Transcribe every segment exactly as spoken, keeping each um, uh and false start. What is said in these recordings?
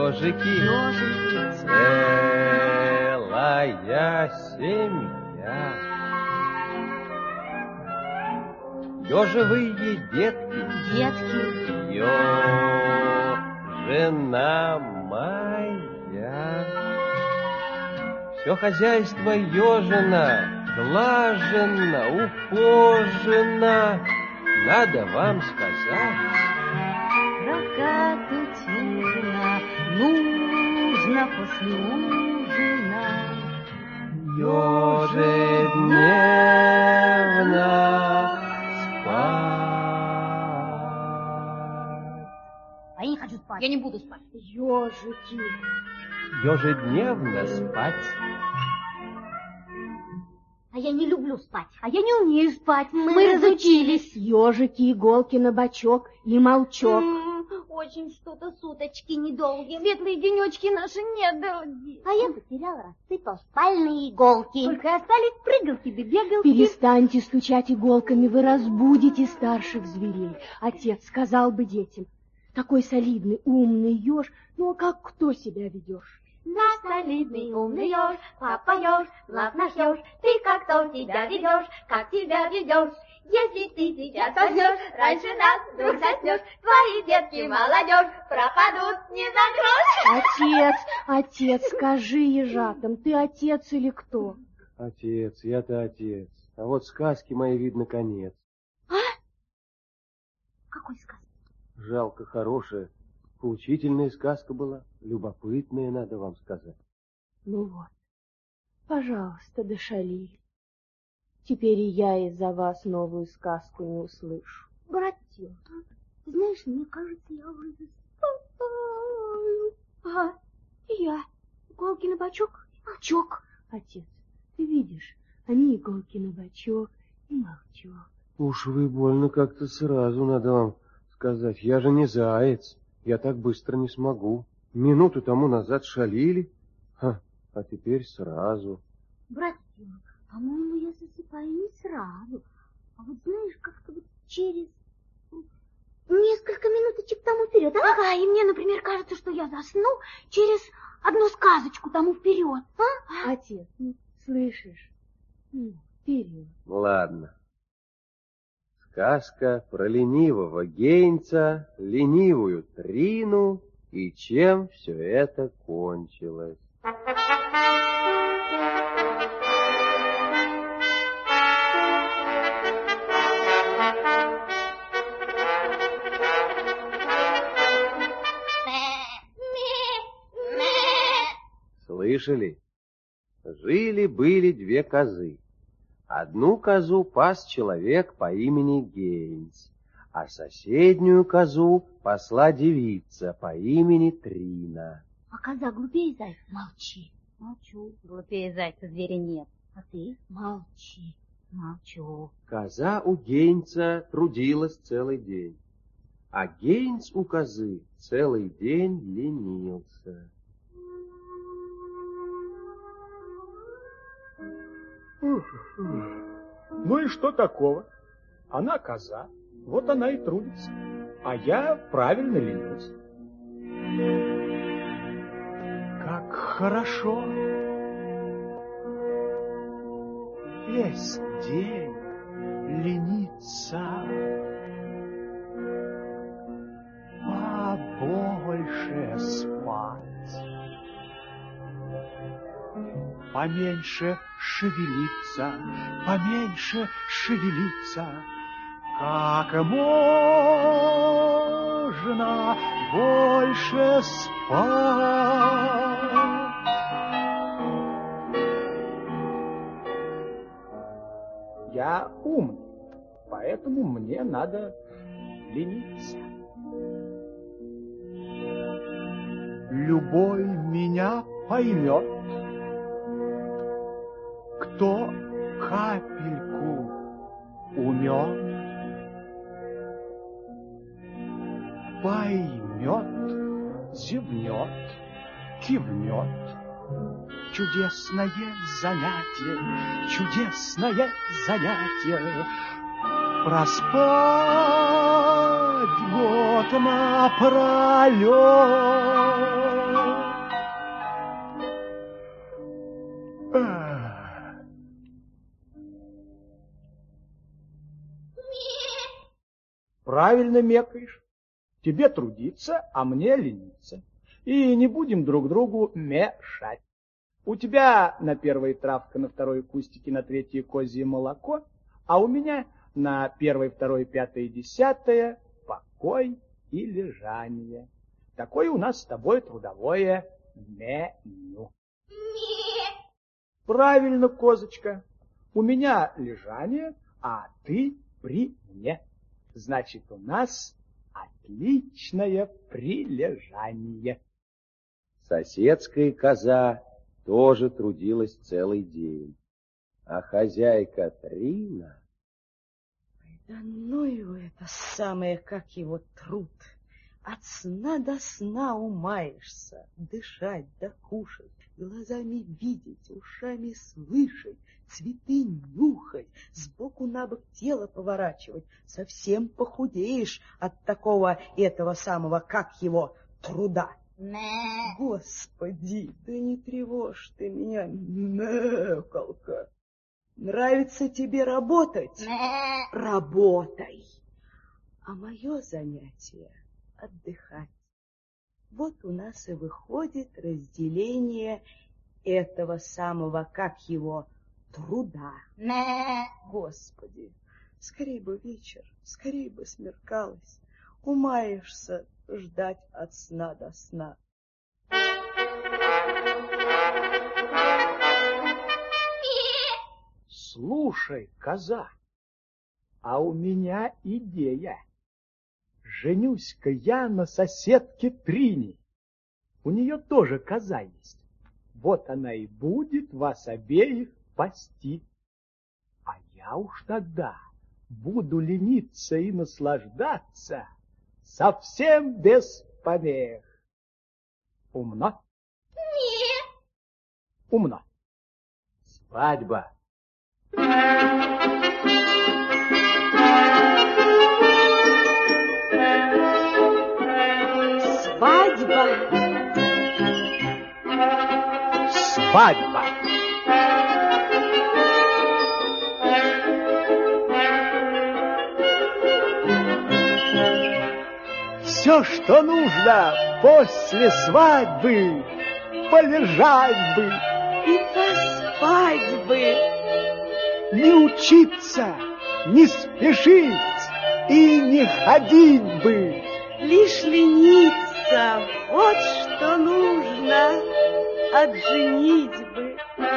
ежики, ежики, целая семья. Ежевые детки, детки, ежина моя. Все хозяйство ежина, глажено, ухожено. Надо вам сказать. Рогатутина нужно после ужина ежедневно спать. А я не хочу спать. Я не буду спать. Ежики. Ежедневно спать. А я не люблю спать. А я не умею спать. Мы, Мы разучились. Ежики, иголки на бочок и молчок. М-м, очень что-то суточки недолгие. Светлые денечки наши недолгие. А я потерял, рассыпал спальные иголки. Только остались прыгалки да бегалки. Перестаньте стучать иголками, вы разбудите старших зверей. Отец сказал бы детям: такой солидный, умный еж, ну а как кто себя ведешь? Наш солидный умный еж, папа еж, ладно еж, ты как то себя ведешь, как себя ведешь. Если ты сейчас возьмешь, раньше нас вдруг заснешь, твои детки, молодежь, пропадут не за грош. Отец, отец, скажи ежатам, ты отец или кто? Отец, я-то отец. А вот сказки мои, видно, конец. А? Какой сказки? Жалко, хорошая. Поучительная сказка была. Любопытная, надо вам сказать. Ну вот, пожалуйста, дошалили. Теперь и я из-за вас новую сказку не услышу. Братья, ты знаешь, мне кажется, я уже засыпаю. Ага, и я. Иголки на бочок и молчок. Отец, ты видишь, они иголки на бочок и молчок. Уж вы больно как-то сразу, надо вам сказать. Я же не заяц. Я так быстро не смогу. Минуту тому назад шалили, а, а теперь сразу. Братья, по-моему, я засыпаю не сразу, а вот знаешь, как-то вот через несколько минуточек тому вперед. А? Ага, и мне, например, кажется, что я засну через одну сказочку тому вперед. А? Отец, ну, слышишь? Ну, вперед. Ладно. Сказка про ленивого Гейнца, ленивую Трину и чем все это кончилось. Слышали? Жили-были две козы. Одну козу пас человек по имени Гейнс, а соседнюю козу пасла девица по имени Трина. А коза глупее зайца? Молчи. Молчу. Глупее зайца зверя нет. А ты? Молчи. Молчу. Коза у Гейнса трудилась целый день, а Гейнс у козы целый день ленился. Ну и что такого? Она коза, вот она и трудится, а я правильно ленюсь. Как хорошо! Весь день лениться, побольше спать. Поменьше шевелиться, поменьше шевелиться, как можно больше спать. Я умный, поэтому мне надо лениться. Любой меня поймет, кто капельку умен, поймет, зевнет, кивнет. Чудесное занятие, чудесное занятие. Проспать год напролет. правильно мекаешь. Тебе трудиться, а мне лениться. И не будем друг другу мешать. У тебя на первой травка, на второй кустики, на третьей козье молоко, а у меня на первой, второй, пятой, десятое покой и лежание. Такое у нас с тобой трудовое меню. Правильно, козочка. У меня лежание, а ты при мне. Значит, у нас отличное прилежание. Соседская коза тоже трудилась целый день. А хозяйка Трина... Да ну его это самое, как его труд. От сна до сна умаешься, дышать да кушать, глазами видеть, ушами слышать, цветы нюхать, сбоку на бок тело поворачивать. Совсем похудеешь от такого этого самого, как его, труда. Мэ. Господи, да не тревожь ты меня, мэкалка. Нравится тебе работать? Мэ. Работай. А мое занятие — отдыхать. Вот у нас и выходит разделение этого самого, как его, труда. Мэ. Господи, скорей бы вечер, скорей бы смеркалось. Умаешься ждать от сна до сна. Слушай, коза, а у меня идея. Женюсь-ка я на соседке Трине. У нее тоже коза есть. Вот она и будет вас обеих пасти. А я уж тогда буду лениться и наслаждаться совсем без помех. Умно? Нет. Умно. Свадьба. Свадьба. Свадьба. Все, что нужно после свадьбы, полежать бы, И поспать бы. не учиться, не спешить и не ходить бы. Лишь лениться, вот что нужно от женитьбы.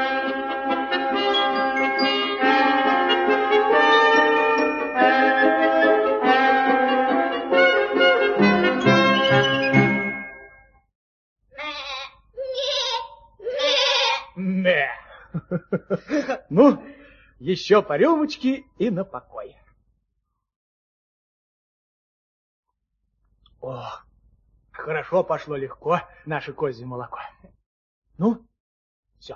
Не. Ну, еще по рюмочке и на покой. О, хорошо пошло легко наше козье молоко. Ну, все.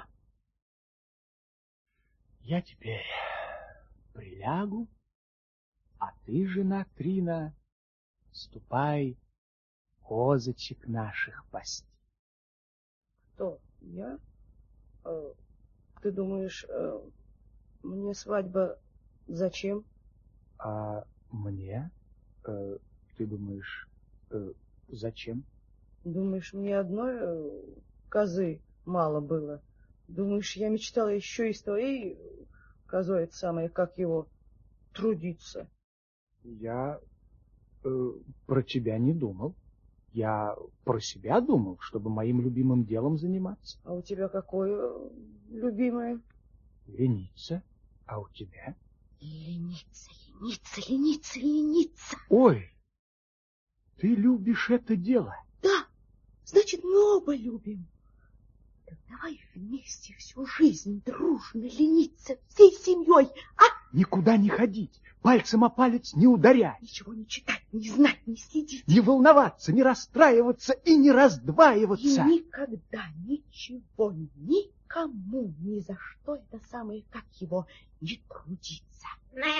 Я теперь прилягу, а ты, жена Трина, ступай козочек наших пасти. Кто? Я? Э, Ты думаешь, э, мне свадьба зачем? А мне? Э, ты думаешь, э, зачем? Думаешь, мне одной э, козы мало было? Думаешь, я мечтала еще и с твоей козой, это самое, как его, трудиться? Я э, про тебя не думал. Я про себя думал, чтобы моим любимым делом заниматься. А у тебя какое любимое? Лениться. А у тебя? Лениться, лениться, лениться, лениться. Ой, ты любишь это дело? Да, значит, мы оба любим. Так давай вместе всю жизнь дружно лениться всей семьей, а? Никуда не ходить, пальцем о палец не ударять. Ничего не читать, не знать, не следить. Не волноваться, не расстраиваться и не И раздваиваться. никогда ничего никому ни за что это самое, как его, не трудиться.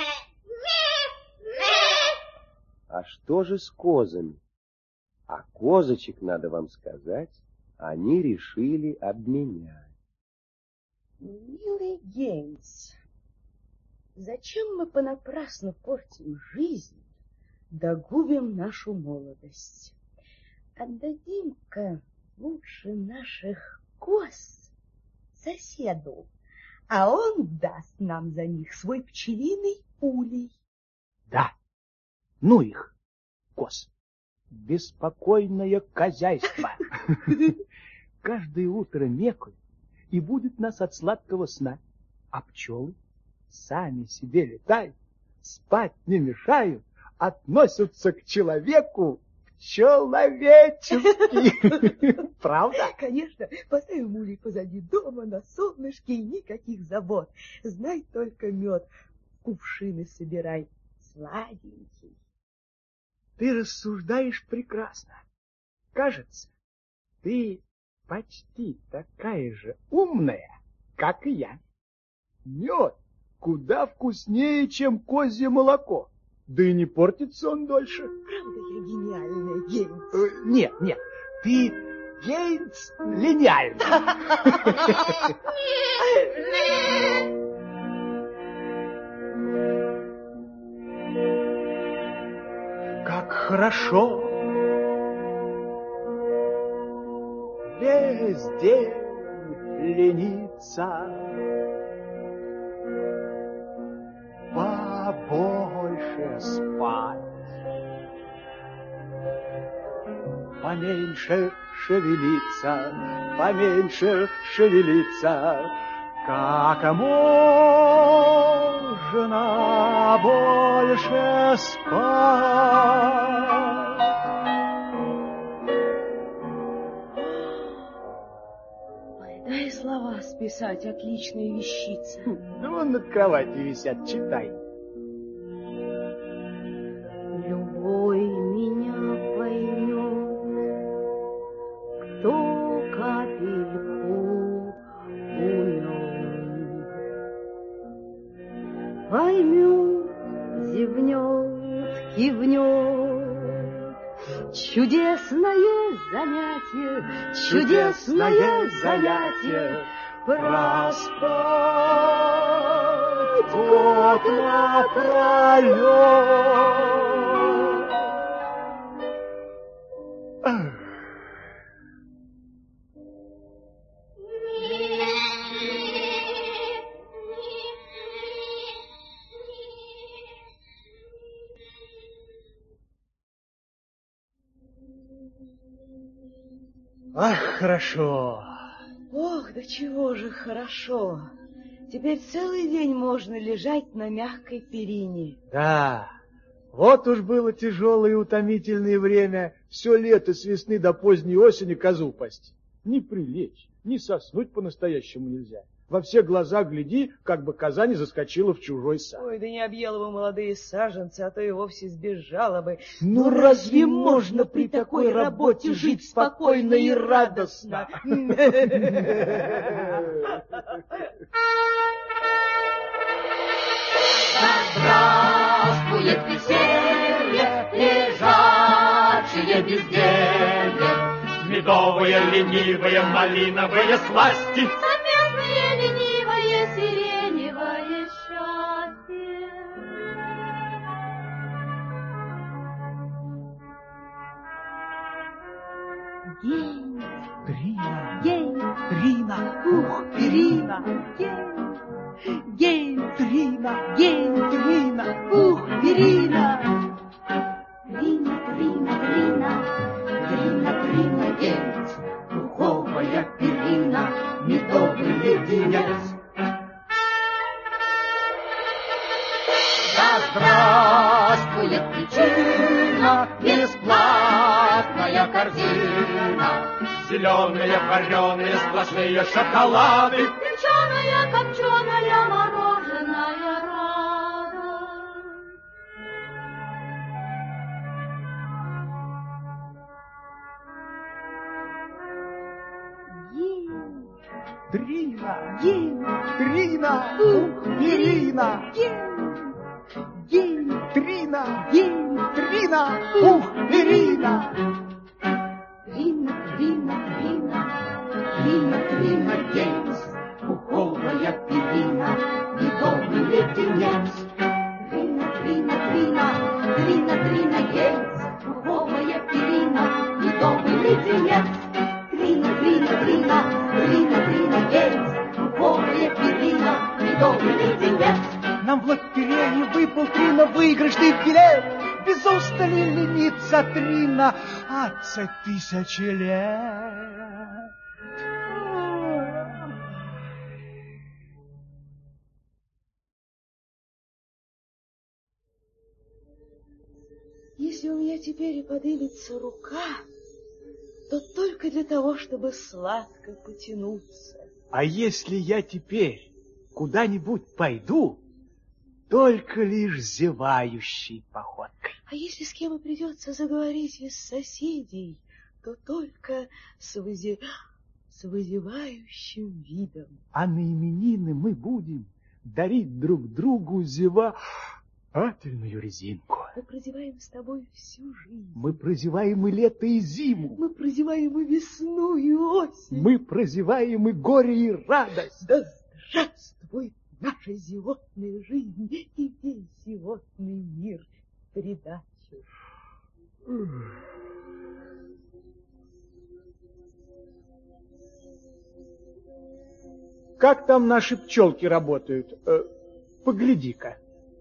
А что же с козами? А козочек, надо вам сказать, они решили обменять. Милый Генс, зачем мы понапрасну портим жизнь, догубим нашу молодость. Отдадим-ка лучше наших коз соседу, а он даст нам за них свой пчелиный улей. Да, ну их, коз. Беспокойное хозяйство. Каждое утро мекают, и будет нас от сладкого сна. А пчелы сами себе летают, спать не мешают, относятся к человеку человечески. Правда? Конечно, поставим улей позади дома на солнышке и никаких забот. Знай только мед, кувшины собирай, сладенький. Ты рассуждаешь прекрасно. Кажется, ты почти такая же умная, как и я. Мед куда вкуснее, чем козье молоко. Да и не портится он дольше. Правда, я гениальная, Гейнс? Э, нет, нет, ты Гейнс линяльный. Как хорошо весь день лениться, побольше спать, поменьше шевелиться, поменьше шевелиться, как можно больше спать. Дай слова списать, отличная вещица. Да вон над кроватью висят, читай. Любой меня поймет, кто капельку умен. Поймет, зевнет, кивнет. Чудесное занятие, чудесное занятие, проспать год напролет. Ах, хорошо. Ох, да чего же хорошо. Теперь целый день можно лежать на мягкой перине. Да, вот уж было тяжелое и утомительное время все лето с весны до поздней осени козу пасти. Ни прилечь, ни соснуть по-настоящему нельзя. Во все глаза гляди, как бы коза не заскочила в чужой сад. Ой, да не объела бы молодые саженцы, а то и вовсе сбежала бы. Ну, ну разве можно при такой работе жить спокойно и радостно? Здравствует веселье, лежачие безделье, медовые, ленивые, малиновые сласти. Сиреневое счастье. День, Трина, день, Трина, ух, Трина, день, день, Трина, день, Трина, ух, Трина. Трина, Трина, Трина, Трина, Трина, день, Пуховая перина, медовый леденец. Да здравствует причина, бесплатная корзина, зеленые, вареные, сплошные шоколады, печеная, копченая, мороженая радость. День, Трина, день, Трина, ух, Ирина, день, день, Трина, день, Трина, ух, Ирина. Трина, Трина, Трина, Трина, Трина, день, пуховая перина, медовый леденец. Трина, Трина, Трина, Трина, Трина, леденец. Трина, Трина, Трина, Трина, Трина, геймс, пуховая перина, медовый леденец. Нам в лотерее выпал Трина выигрышный билет. Без устали ленится Трина двадцать тысяч лет. Если у меня теперь и подымется рука, то только для того, чтобы сладко потянуться. А если я теперь куда-нибудь пойду, только лишь зевающей походкой. А если с кем и придется заговорить из соседей, то только с, вызе... с вызывающим видом. А на именины мы будем дарить друг другу зевательную резинку. Мы прозеваем с тобой всю жизнь. Мы прозеваем и лето, и зиму. Мы прозеваем и весну, и осень. Мы прозеваем и горе, и радость. Да здравствует наша зевотная жизнь и весь зевотный мир в придачу. Как там наши пчелки работают? Э, погляди-ка.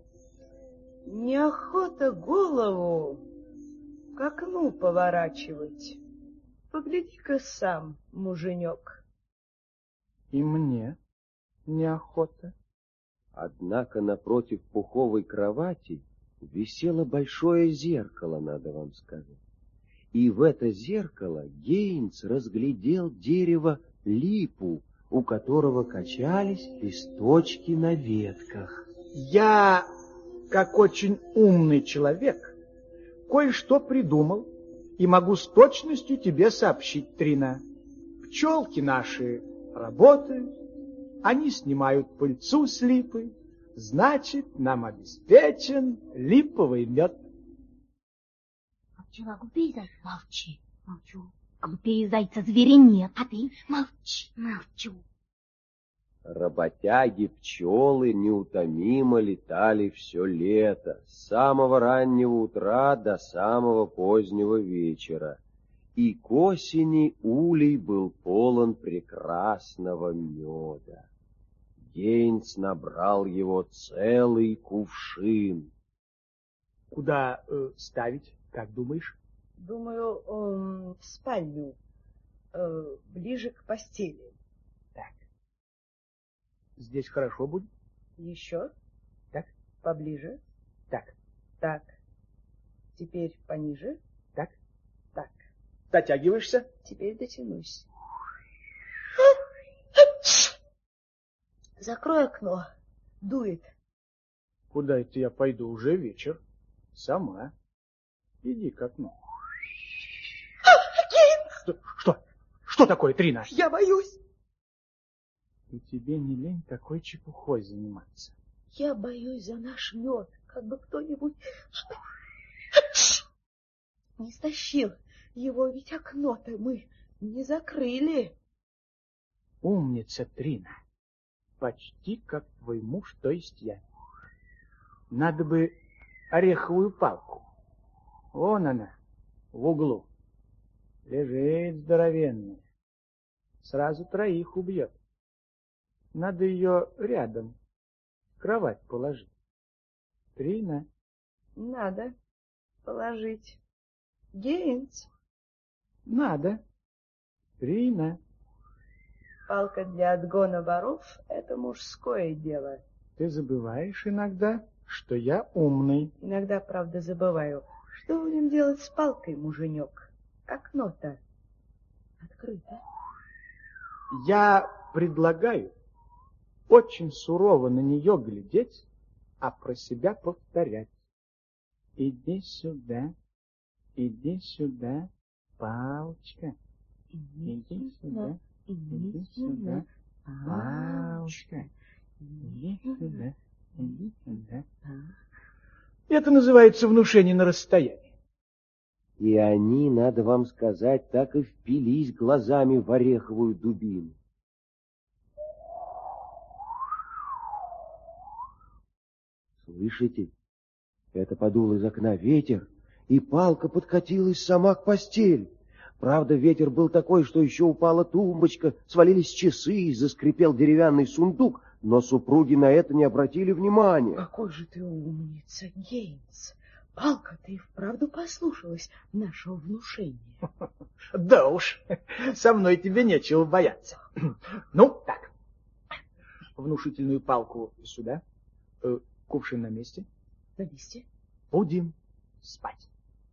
Неохота голову к окну поворачивать. Погляди-ка сам, муженек. И мне неохота. Однако напротив пуховой кровати висело большое зеркало, надо вам сказать. И в это зеркало Гейнс разглядел дерево липу, у которого качались листочки на ветках. Я, как очень умный человек, кое-что придумал и могу с точностью тебе сообщить, Трина. Пчелки наши работают, они снимают пыльцу с липы, значит, нам обеспечен липовый мед. А пчела глупее зайца? Молчи. Молчу. Глупее зайца зверя нет. А ты? Молчи. Молчу. Работяги-пчелы неутомимо летали все лето, с самого раннего утра до самого позднего вечера. И к осени улей был полон прекрасного меда. Гейнс набрал его целый кувшин. Куда э, ставить, как думаешь? Думаю, э, в спальню, э, ближе к постели. Так. Здесь хорошо будет? Еще? Так. Поближе? Так. Так. Теперь пониже? Так. Так. Дотягиваешься? Теперь дотянусь. Закрой окно. Дует. Куда это я пойду? Уже вечер. Сама. Иди к окну. Что? Что? Что такое, Трина? Я боюсь. И тебе не лень такой чепухой заниматься? Я боюсь за наш мед. Как бы кто-нибудь не стащил его, ведь окно-то мы не закрыли. Умница, Трина. Почти как твой муж, то есть я. Надо бы ореховую палку. Вон она, в углу. Лежит здоровенная. Сразу троих убьет. Надо ее рядом в кровать положить. Трина. Надо положить. Гейнс. Надо. Трина. Палка для отгона воров — это мужское дело. Ты забываешь иногда, что я умный. Иногда, правда, забываю. Что будем делать с палкой, муженек? Окно-то открыто. Я предлагаю очень сурово на нее глядеть, а про себя повторять. Иди сюда, иди сюда, палочка. Иди сюда, иди сюда, палочка. Иди сюда, иди сюда. Это называется внушение на расстоянии. И они, надо вам сказать, так и впились глазами в ореховую дубину. Слышите? Это подул из окна ветер, и палка подкатилась сама к постели. Правда, ветер был такой, что еще упала тумбочка, свалились часы, заскрипел деревянный сундук, но супруги на это не обратили внимания. Какой же ты умница, Гейнс. Палка, ты и вправду послушалась нашего внушения. Да уж, со мной тебе нечего бояться. Ну, так. Внушительную палку сюда. Кувшин на месте. На месте. Будем спать.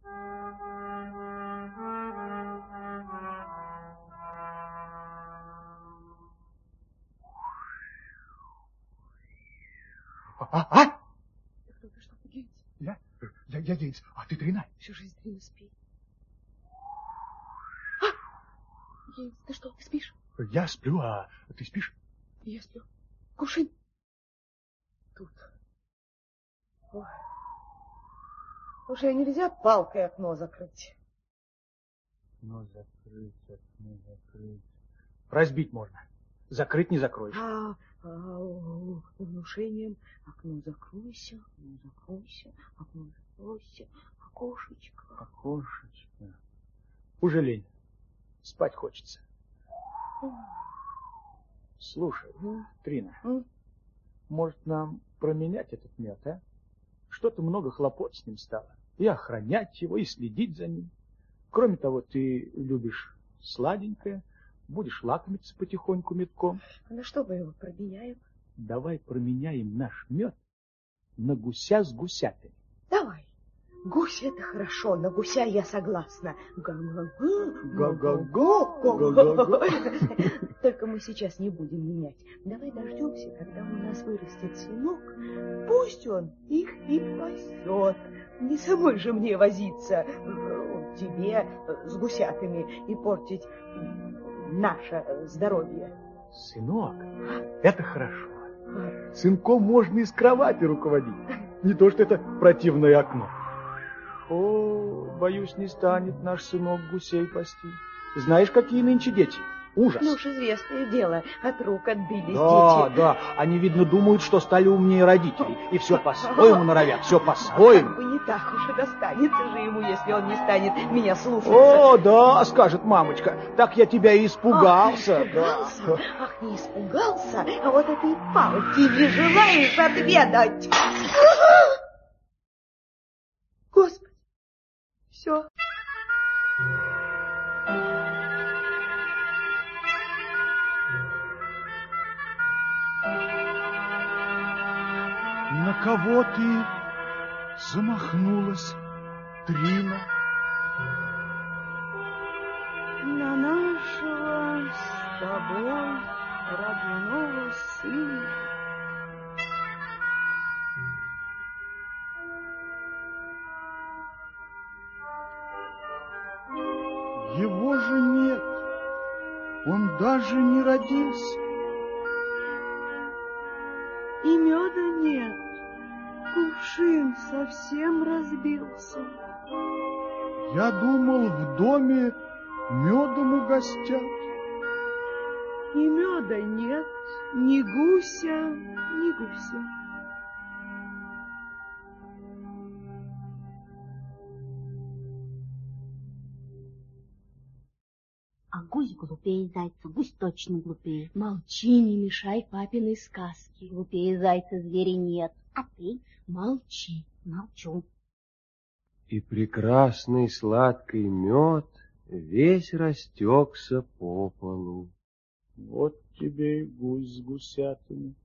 А? а? Кто ты, что ты, Гейнс? Я? Я, я Гейнс, а ты Трина? Всю жизнь Трина спи. А! Гейнс, ты что, ты спишь? Я сплю, а ты спишь? Я сплю. Кувшин. Тут. Ой. Уже нельзя палкой окно закрыть. Окно закрыть, окно закрыть. Разбить можно. Закрыть не закроешь. А, а внушением окно закройся, окно закройся, окно закройся, окошечко. Окошечко. Уже лень. Спать хочется. Слушай, Mm. Трина, Mm. может нам променять этот мед, а? Что-то много хлопот с ним стало. И охранять его, и следить за ним. Кроме того, ты любишь сладенькое, будешь лакомиться потихоньку медком. А на что мы его променяем? Давай променяем наш мед на гуся с гусятами. Давай. Гусь — это хорошо, на гуся я согласна. Га-га-га. Только мы сейчас не будем менять. Давай дождемся, когда у нас вырастет сынок. Пусть он их и пасет. Не самой же мне возиться тебе с гусятами и портить наше здоровье. Сынок, это хорошо. Сынком можно из кровати руководить. Не то, что это противное окно. О, боюсь, не станет наш сынок гусей пасти. Знаешь, какие нынче дети? Ужас. Ну уж известное дело, от рук отбились Да, дети. да, они, видно, думают, что стали умнее родителей. И все по-своему норовят, все по-своему. Как бы не так уж и достанется же ему, если он не станет меня слушаться. О, да, скажет мамочка, так я тебя и испугался. Ах, испугался? Ах, не испугался, а вот этой палки не желаешь отведать. Господи, все. На кого ты замахнулась, Трина? На нашего с тобой родного сына. Его же нет, он даже не родился. И меда нет, кувшин совсем разбился. Я думал, в доме медом угостят. Ни меда нет, ни гуся, ни гуся. А гусь глупее зайца, гусь точно глупее. Молчи, не мешай папиной сказки. Глупее зайца зверя нет. А ты? Молчи. Молчу. И прекрасный сладкий мед весь растекся по полу. Вот тебе и гусь с гусятами.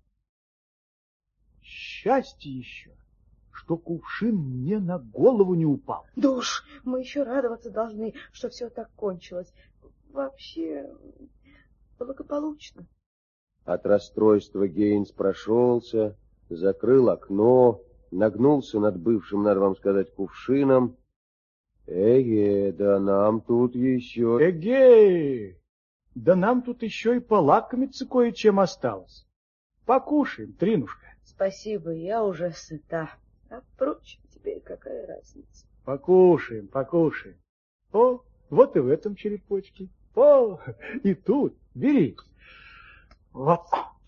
Счастье еще, что кувшин мне на голову не упал. Да уж, мы еще радоваться должны, что все так кончилось. Вообще благополучно. От расстройства Гейнс прошелся, закрыл окно, нагнулся над бывшим, надо вам сказать, кувшином. Эге, да нам тут еще... Эгей! Да нам тут еще и полакомиться кое-чем осталось. Покушаем, Тринушка. Спасибо, я уже сыта. А впрочем, теперь какая разница? Покушаем, покушаем. О, вот и в этом черепочке. О, и тут. Бери. Вот.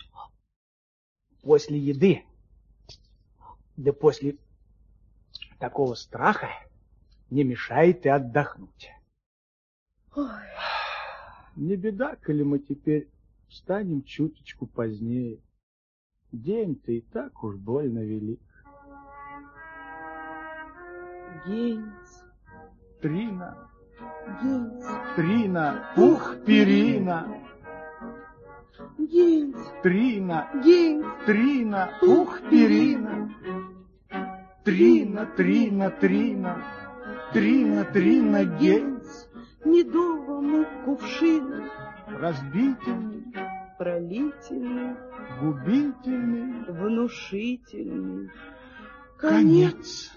После еды, да после такого страха, не мешает и отдохнуть. Ой. Не беда, коли мы теперь встанем чуточку позднее. День-то и так уж больно велик. Гейнс. Трина, Гейнс. Трина, ух, перина. Гейнс. Трина, Гейнс. Трина, ух, перина. Трина, Трина, Трина, Трина, Трина, Гейнс. Медовому кувшину, Разбительный, пролительный, губительный внушительный. конец.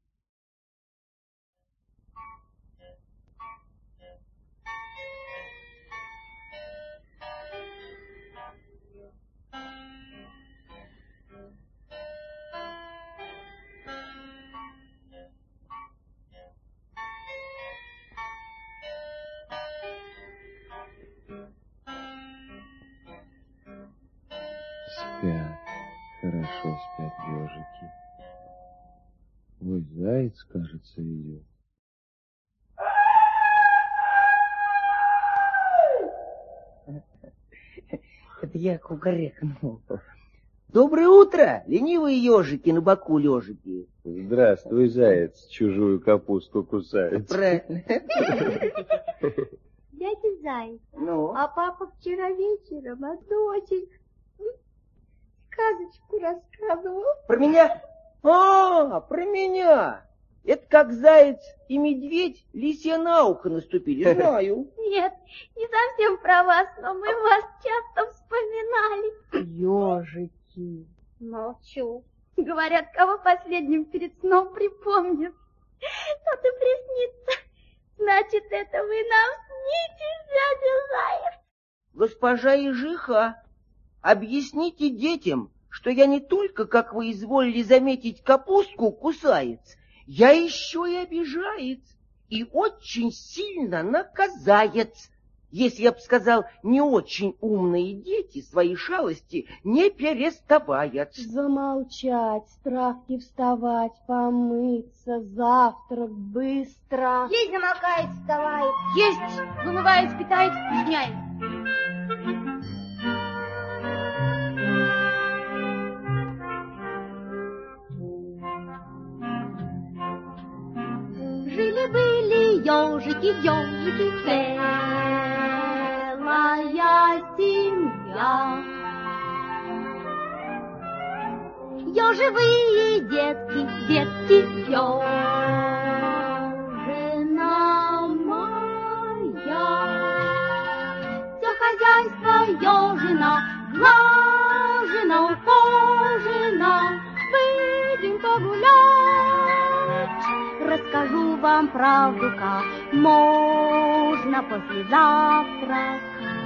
Спят, хорошо спят ежики. Ой, заяц, кажется, идет. Это я кукарекнул. Доброе утро, ленивые ежики на боку лежики. Здравствуй, заяц, чужую капусту кусает. Правильно. Дядя Заяц, Ну? а папа вчера вечером одну очень сказочку рассказывал. Про меня? А, про меня. Это как заяц и медведь лисья на ухо наступили, знаю. Нет, не совсем про вас, но мы вас часто вспоминали. Ежики. Молчу. Говорят, кого последним перед сном припомнит, тот и приснится. Значит, это вы нам снитесь, дядя Заяц. Госпожа Ежиха, объясните детям, что я не только, как вы изволили заметить, капустку кусаец, я еще и обижаец, и очень сильно наказаец. Если я бы сказал, не очень умные дети свои шалости не переставают. Замолчать, с травки вставать, помыться, завтрак быстро. Есть замолкает, вставает. Есть вымывает, питает, изменяет. Жили-были ежики, ежики, целая семья. Ежевые детки, детки, ежина моя. Все хозяйство ежина, глажено, ухожено. Выйдем погулять, расскажу вам правду, как можно после завтрака.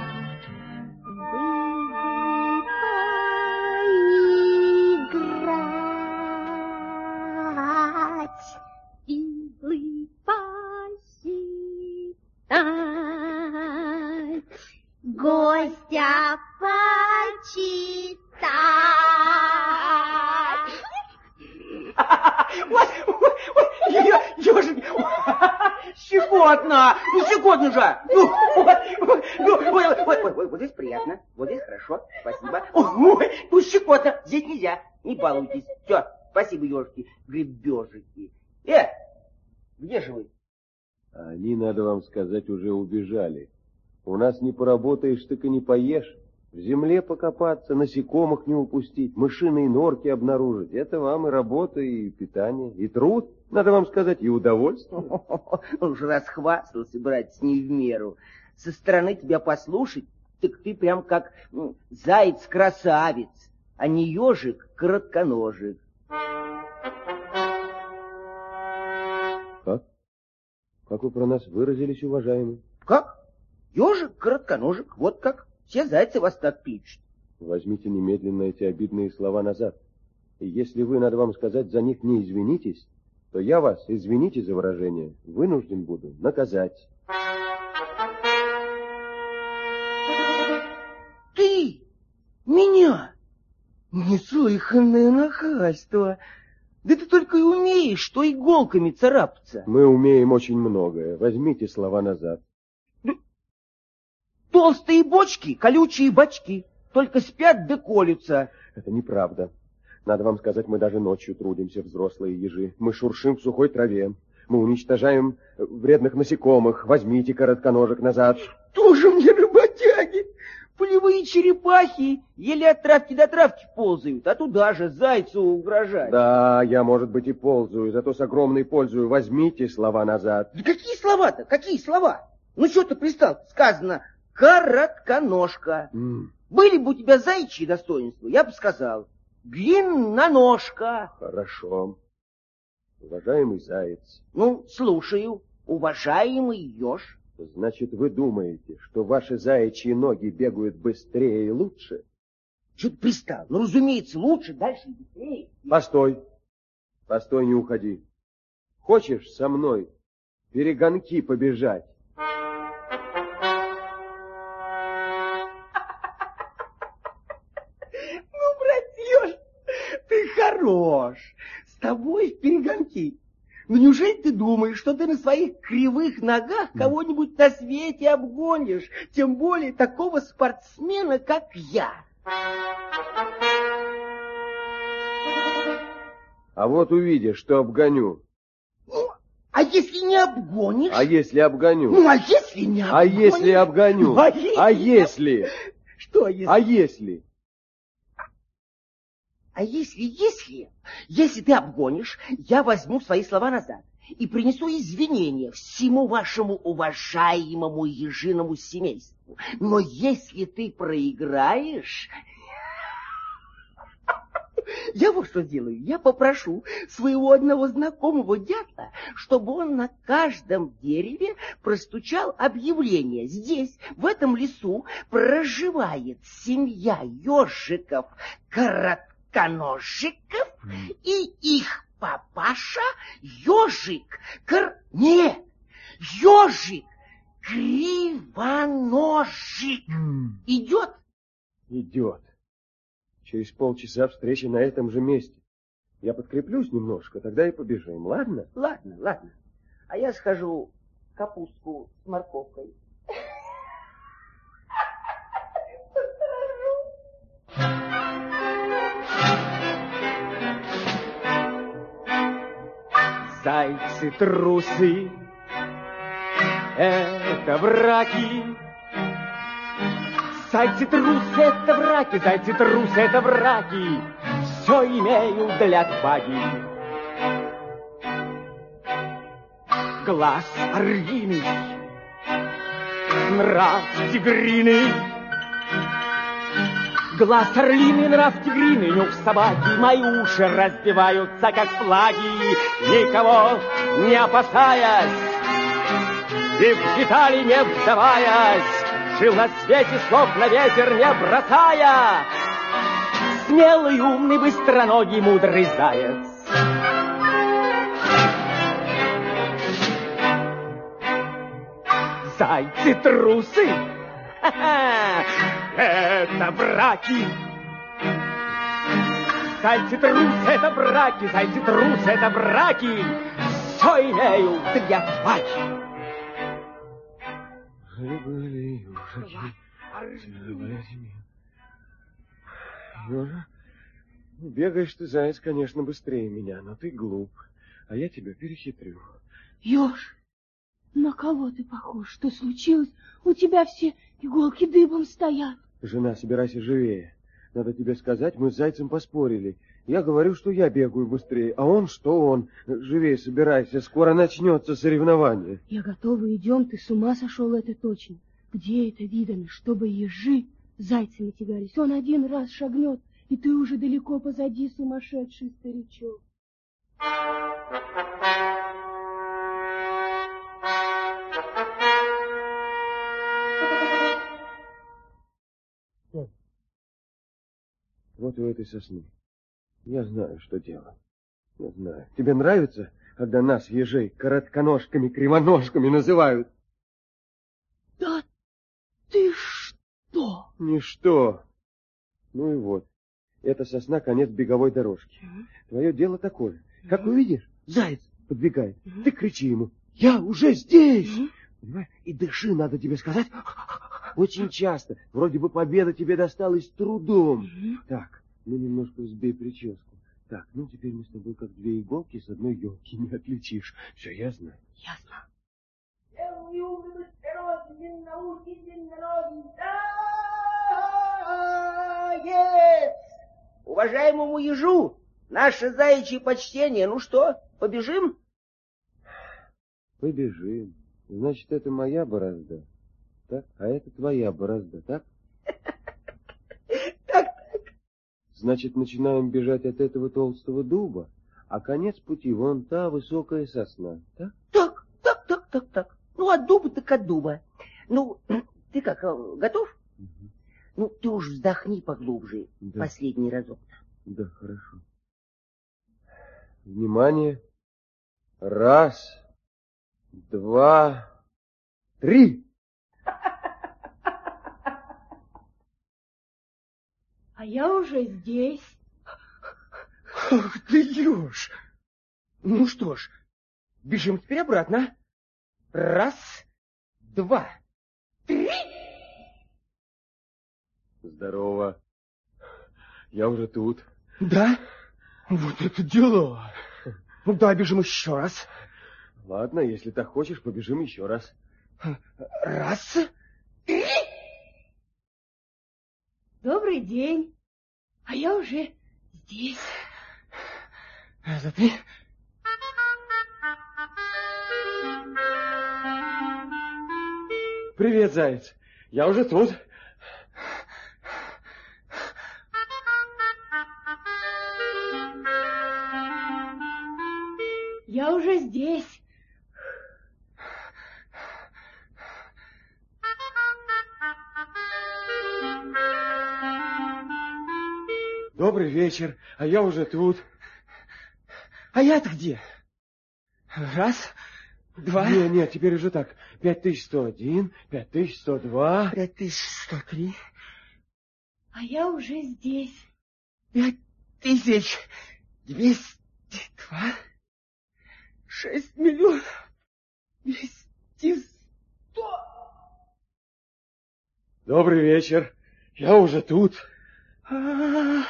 Поиграть, иглы посчитать, гостя почитать. Ой, ой, ой, ежики, щекотно, ну щекотно же. Ну, ой, ой, ой, ой, ой, ой, вот здесь приятно, вот здесь хорошо, спасибо. Ой, ну щекотно, здесь нельзя, не балуйтесь. Все, спасибо, ежики, гребежики. Э, где же вы? Они, надо вам сказать, уже убежали. У нас не поработаешь, так и не поешь. В земле покопаться, насекомых не упустить, мышиные норки обнаружить. Это вам и работа, и питание, и труд, надо вам сказать, и удовольствие. Уж расхвастался, братец, не в меру. Со стороны тебя послушать, так ты прям как ну, заяц-красавец, а не ежик-коротконожик. Как? Как вы про нас выразились, уважаемый? Как? Ежик-коротконожик, вот как. Все зайцы вас так кличут. Возьмите немедленно эти обидные слова назад. И если вы, надо вам сказать, за них не извинитесь, то я вас, извините за выражение, вынужден буду наказать. Ты? Меня? Неслыханное нахальство. Да ты только и умеешь, что иголками царапаться. Мы умеем очень многое. Возьмите слова назад. Толстые бочки, колючие бочки. Только спят да колются. Это неправда. Надо вам сказать, мы даже ночью трудимся, взрослые ежи. Мы шуршим в сухой траве. Мы уничтожаем вредных насекомых. Возьмите коротконожек назад. Тоже мне работяги. Полевые черепахи еле от травки до травки ползают, а туда же зайцу угрожать. Да, я, может быть, и ползаю, зато с огромной пользой. Возьмите слова назад. Да какие слова-то? Какие слова? Ну что ты пристал? Сказано коротконожка. Mm. Были бы у тебя заячьи достоинства, я бы сказал длинноножка. Хорошо. Уважаемый заяц. Ну, слушаю, уважаемый еж. Значит, вы думаете, что ваши заячьи ноги бегают быстрее и лучше? Что ты пристал? Ну, разумеется, лучше, дальше и быстрее. Постой. Постой, не уходи. Хочешь со мной перегонки побежать? Ну, братьёж, ты хорош. С тобой в перегонки. Ну, неужели ты думаешь, что ты на своих кривых ногах кого-нибудь на свете обгонишь? Тем более такого спортсмена, как я. А вот увидишь, что обгоню. Ну, а если не обгонишь? А если обгоню? Ну, а если не обгонишь? А если обгоню? Ну, а если... А если? Что если? А если? А если, если, если ты обгонишь, я возьму свои слова назад и принесу извинения всему вашему уважаемому ежиному семейству. Но если ты проиграешь, я вот что сделаю. Я попрошу своего одного знакомого дятла, чтобы он на каждом дереве простучал объявление. Здесь, в этом лесу, проживает семья ежиков коротконожиков, и их папаша ежик кр... Нет, ежик кривоножик. Идет? Идет. Через полчаса встреча на этом же месте. Я подкреплюсь немножко, тогда и побежим, ладно? Ладно, ладно. А я схожу капустку с морковкой. Зайцы-трусы — это враги. Зайцы-трусы — это враги, зайцы-трусы — это враги. Все имею для отваги. Глаз орлиный, нрав тигриный. Глаз орлиный, нрав тигриный, нюх собаки, мои уши разбиваются, как флаги, никого не опасаясь и в детали не вдаваясь, жил на свете, слов на ветер не бросая, смелый, умный, быстроногий, мудрый заяц. Зайцы-трусы! Ха-ха! Это браки! Зайцы-трусы — это браки! Зайцы-трусы — это браки! Все имею для отваги! Жили-были ежики, жили-были зимы. Ёжа, ну, бегаешь ты, заяц, конечно, быстрее меня, но ты глуп, а я тебя перехитрю. Ёж, на кого ты похож? Что случилось? У тебя все иголки дыбом стоят. Жена, собирайся живее. Надо тебе сказать, мы с зайцем поспорили. Я говорю, что я бегаю быстрее, а он, что он. Живее собирайся, скоро начнется соревнование. Я готова, идем, ты с ума сошел, это точно. Где это видано, чтобы ежи зайцами тягались? Он один раз шагнет, и ты уже далеко позади, сумасшедший старичок. Вот у этой сосны. Я знаю, что делать. Я знаю. Тебе нравится, когда нас, ежей, коротконожками, кривоножками называют? Да ты что? Ничто. Ну и вот. Эта сосна — конец беговой дорожки. Mm-hmm. Твое дело такое. Mm-hmm. Как увидишь, заяц подбегает, mm-hmm. ты кричи ему: «Я уже здесь!» Mm-hmm. Понимаешь? И дыши, надо тебе сказать, очень часто. Вроде бы победа тебе досталась трудом. Так, ну немножко взбей прическу. Так, ну теперь мы с тобой как две иголки с одной елки, не отличишь. Все ясно? Ясно. Уважаемому ежу, наше заячье почтение. Ну что, побежим? Побежим. Значит, это моя борозда. Так? А это твоя борозда, так? Так, так. Значит, начинаем бежать от этого толстого дуба, а конец пути вон та высокая сосна, так? Так, так, так, так, так. Ну, от дуба так от дуба. Ну, ты как, готов? Угу. Ну, ты уж вздохни поглубже, да. Последний разок. Да, хорошо. Внимание. Раз, два, три. А я уже здесь. Ах ты, еж! Ну что ж, бежим теперь обратно. Раз, два, три. Здорово. Я уже тут. Да? Вот это дела. Ну, давай бежим еще раз. Ладно, если так хочешь, побежим еще раз. Раз, три. Добрый день. А я уже здесь. Раз, три. Привет, заяц. Я уже тут. Я уже здесь. Добрый вечер, а я уже тут. А я-то где? Раз, два... Нет, нет, теперь уже так. Пять тысяч сто один, пять тысяч сто два... Пять тысяч сто три... А я уже здесь. Пять тысяч двести два... Шесть миллионов... Двести сто... Добрый вечер, я уже тут. А-а-а.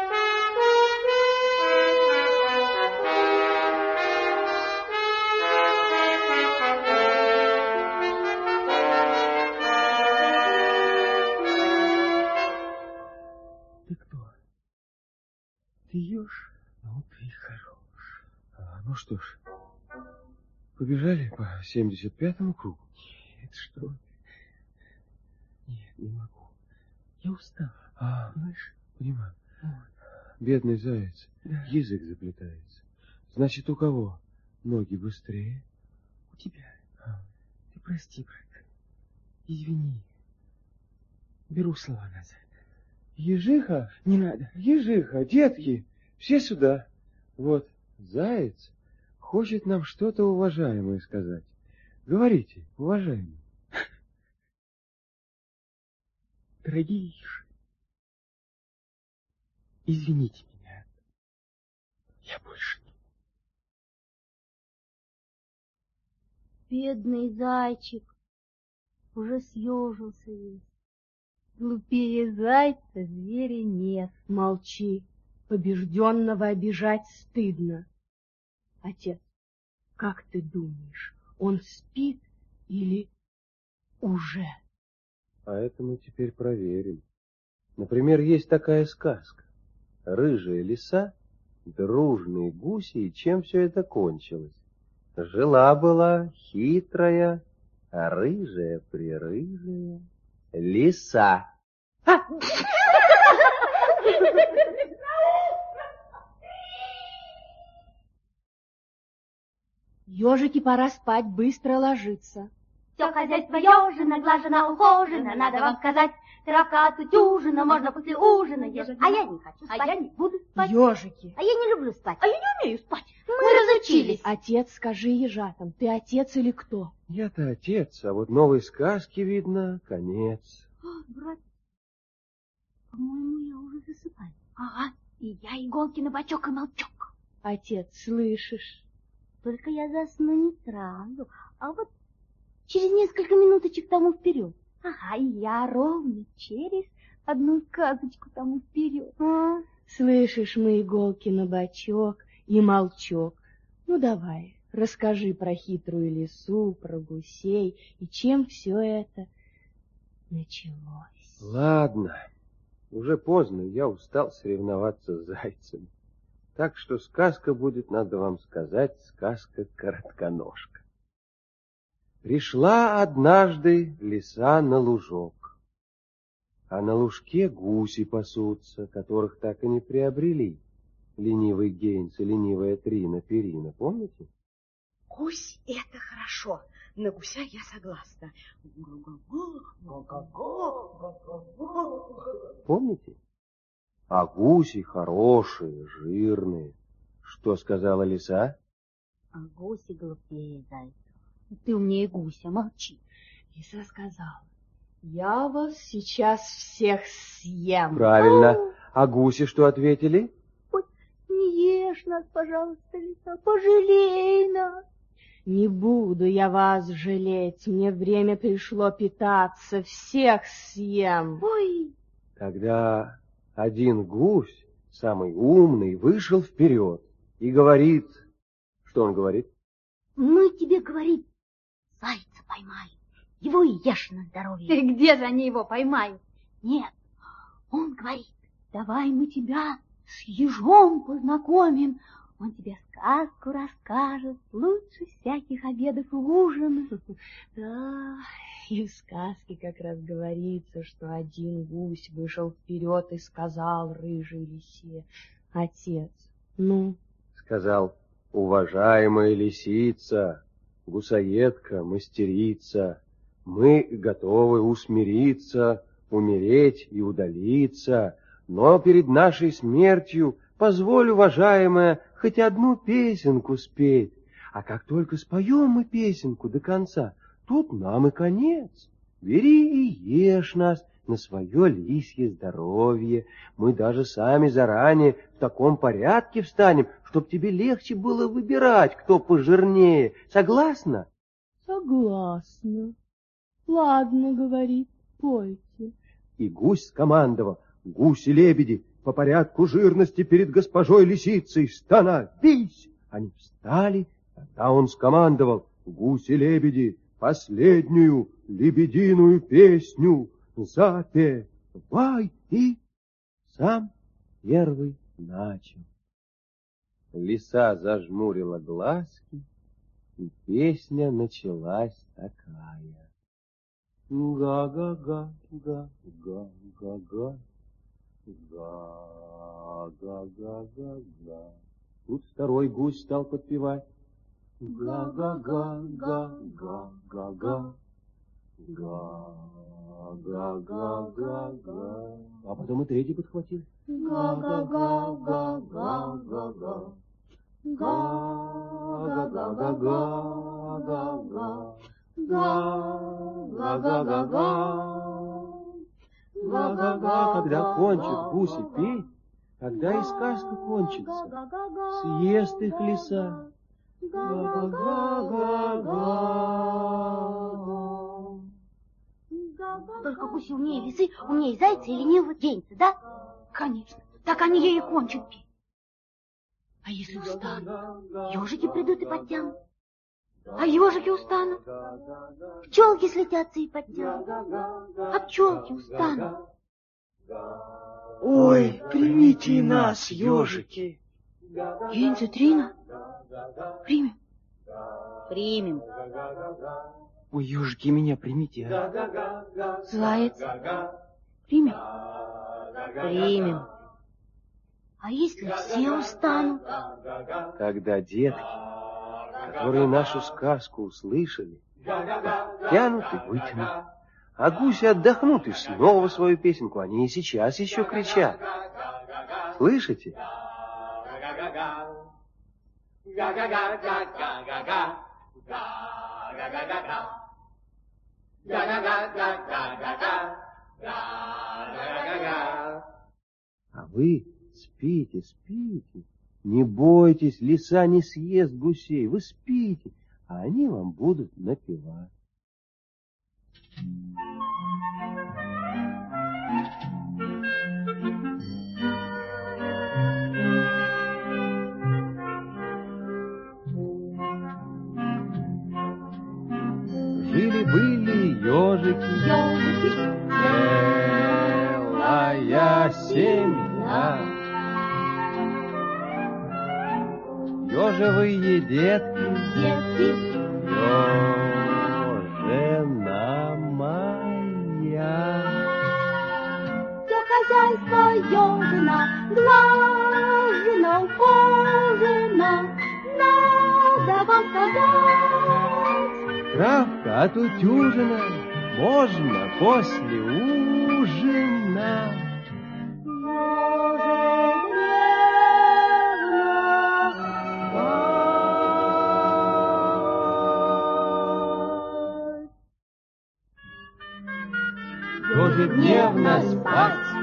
Ты кто? Ты еж? Ну, ты хорош. А, ну что ж, побежали по семьдесят пятому кругу? Нет, что? Нет, не могу. Я устал. А, знаешь? Понимаю. Вот. Бедный заяц. Да. Язык заплетается. Значит, у кого ноги быстрее? У тебя. А. Ты прости, брат. Извини. Беру слова назад. Ежиха? Не надо. Ежиха, детки, все сюда. Вот, заяц хочет нам что-то уважаемое сказать. Говорите, уважаемый. Дорогие ежи, извините меня. Я больше не... Бедный зайчик уже съежился весь. Глупее зайца зверя нет. Молчи. Побежденного обижать стыдно. Отец, как ты думаешь, он спит или уже? А это мы теперь проверим. Например, есть такая сказка. Рыжая лиса, дружные гуси, и чем все это кончилось? Жила-была хитрая, а рыжая-прирыжая лиса. Ежики, пора спать, быстро ложиться. Все хозяйство ежина, глажено, ухожено, надо вам сказать, травка отутюжена, можно после ужина ежик. А я не хочу спать, а я не буду спать. Ежики. А я не люблю спать. А я не умею спать. Мы, Мы разучились. Отец, скажи ежатам, ты отец или кто? Я-то отец, а вот новой сказки, видно, конец. О, брат, по-моему, я уже засыпаю. Ага, и я иголки на бочок и молчок. Отец, слышишь? Только я засну не сразу, а вот через несколько минуточек тому вперед. Ага, и я ровно через одну сказочку тому вперед. А? Слышишь, мы иголки на бочок и молчок. Ну, давай, расскажи про хитрую лису, про гусей и чем все это началось. Ладно, уже поздно, я устал соревноваться с зайцем. Так что сказка будет, надо вам сказать, сказка-коротконожка. Пришла однажды лиса на лужок, а на лужке гуси пасутся, которых так и не приобрели. Ленивый Гейнс и ленивая Трина Перина, помните? Гусь — это хорошо. На гуся я согласна. Помните? А гуси хорошие, жирные. Что сказала лиса? А гуси глупее зайца. Ты умнее гуся, молчи. Лиса сказала: я вас сейчас всех съем. Правильно. А гуси что ответили? Не ешь нас, пожалуйста, лиса, пожалей нас. Не буду я вас жалеть, мне время пришло питаться, всех съем. Ой. Тогда один гусь, самый умный, вышел вперед и говорит... Что он говорит? Мы тебе, говорит, зайца поймаем, его и ешь на здоровье. Ты где же они его поймают? Нет, он говорит, давай мы тебя с ежом познакомим. Он тебе сказку расскажет, лучше всяких обедов и ужинов. Да, и в сказке как раз говорится, что один гусь вышел вперед и сказал рыжей лисе: отец, ну? Сказал: уважаемая лисица, гусоедка, мастерица, мы готовы усмириться, умереть и удалиться, но перед нашей смертью позволь, уважаемая, хоть одну песенку спеть. А как только споем мы песенку до конца, тут нам и конец. Бери и ешь нас на свое лисье здоровье. Мы даже сами заранее в таком порядке встанем, чтоб тебе легче было выбирать, кто пожирнее. Согласна? Согласна. Ладно, говорит, пойте. И гусь скомандовал: гуси-лебеди, по порядку жирности перед госпожой лисицей становись! Они встали, тогда он скомандовал: гуси-лебеди, последнюю лебединую песню запевай, и сам первый начал. Лиса зажмурила глазки, и песня началась такая. Га-га-га, га-га-га-га. Га-га-га-га-га. Тут второй гусь стал подпевать. Га-га-га-га-га-га. Га-га-га-га-га. А потом и третий подхватил. Га-га-га-га-га-га. Га-га-га-га-га-га. Га-га-га-га. Га-га-га. Когда кончат гуси петь, тогда и сказка кончится. Съест их лиса. Га-га-га-га-га. Только гуси умнее лисы, умнее зайца и ленивого Гейнса, да? Конечно. Так они ей и кончат петь. А если устанут, ежики придут и подтянут. А ежики устанут, пчелки слетятся и подтянут. А пчелки устанут. Ой, примите нас, ежики. Гейнс и Трина? Примем? Примем. Ой, ежики, меня примите, а? Заяц? Примем? Примем. А если все устанут? Когда детки, которые нашу сказку услышали, тянут и вытянут, а гуси отдохнут и снова свою песенку они и сейчас еще кричат. Слышите? А вы спите, спите. Не бойтесь, лиса не съест гусей. Вы спите, а они вам будут напевать. ежики, ежики, целая семья. Ежевые детки, детки, ежена моя. все хозяйство ежина, глажено, ухожено, надо вам сказать. Травка отутюжена, можно после ужина. Ежедневно спать,